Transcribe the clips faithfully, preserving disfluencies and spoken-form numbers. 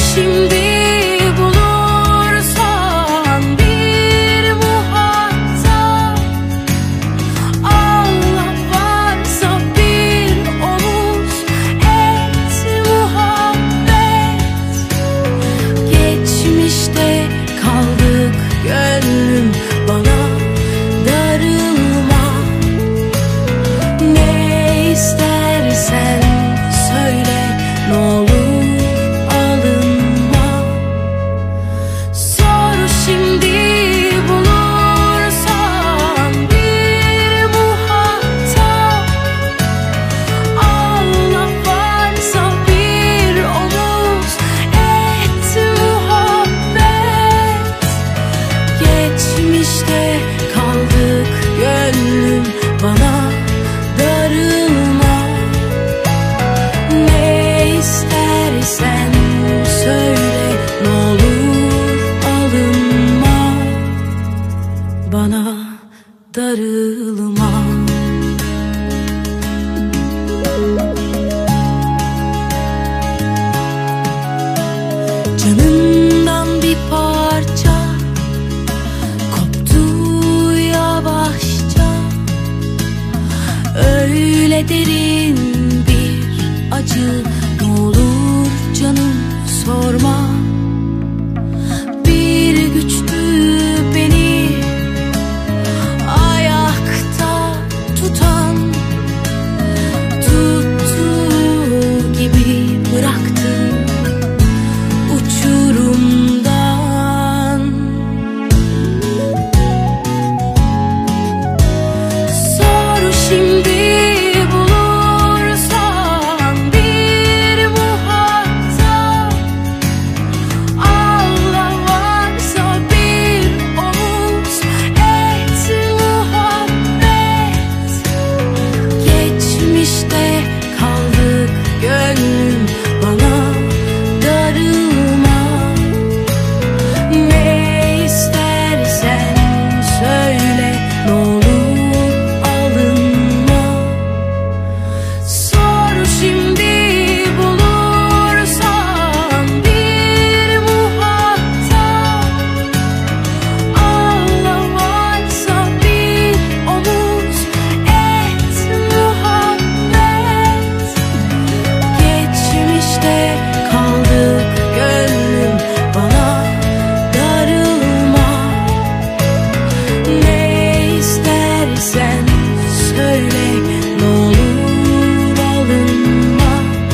şimdi bulursan bir muhatap, Allah varsa bir omuz et muhabbet. Geçmişte kaldık gönlüm, bana darılma. Ne istersen söyle, ne olur alınma. Sor şimdi bulursan bir muhatap, Allah varsa bir omuz et muhabbet. Geçmişte kaldık gönlüm, bana darılma. Ne istersen söyle, ne olur alınma. Bana darılma. Canımdan bir parça koptu yavaşça, öyle derin bir acı. Ne olur canım sorma. Bir güçtü beni ayakta tutan, tuttuğu gibi bıraktı uçurumdan. Sor şimdi bulursan bir muhatap, Allah varsa bir omuz et muhabbet. Geçmişte kaldık gönlüm, bana darılma. Ne istersen söyle, ne olur alınma. Sor şimdi bulursan bir muhatap, Allah varsa bir omuz et muhabbet. Geçmişte kaldık gönlüm, bana darılma. Ne istersen söyle, ne olur alınma.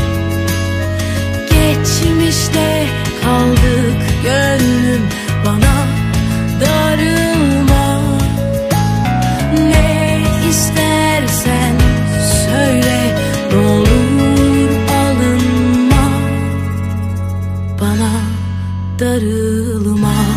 Geçmişte kaldık gönlüm, bana darılma. Ne istersen söyle, ne olur alınma. Bana darılma.